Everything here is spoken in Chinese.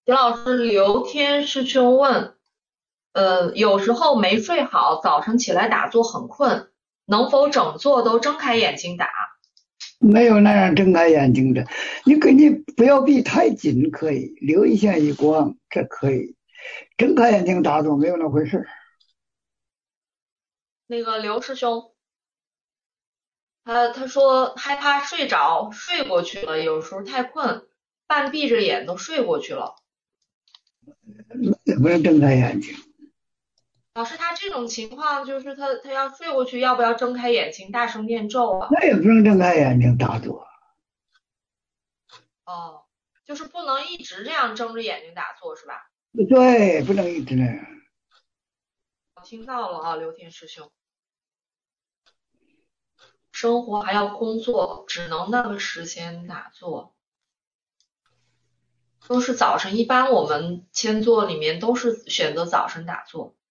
田老师，刘天师兄问，有时候没睡好，早晨起来打坐很困，能否整坐都睁开眼睛打？ 没有那样睁开眼睛的，你不要闭太紧，可以留一线一光，这可以。睁开眼睛打坐没有那回事。 那个刘师兄，他说害怕睡着，睡过去了，有时候太困，半闭着眼都睡过去了。 也不能睁开眼睛。 老师，他这种情况就是他要睡过去，要不要睁开眼睛大声念咒啊？ 那也不能睁开眼睛打坐。 哦，就是不能一直这样睁着眼睛打坐是吧？ 对，不能一直那样。 我听到了啊，刘天师兄。生活还要工作，只能那个时间打坐，都是早晨。一般我们签座里面都是选择早晨打坐。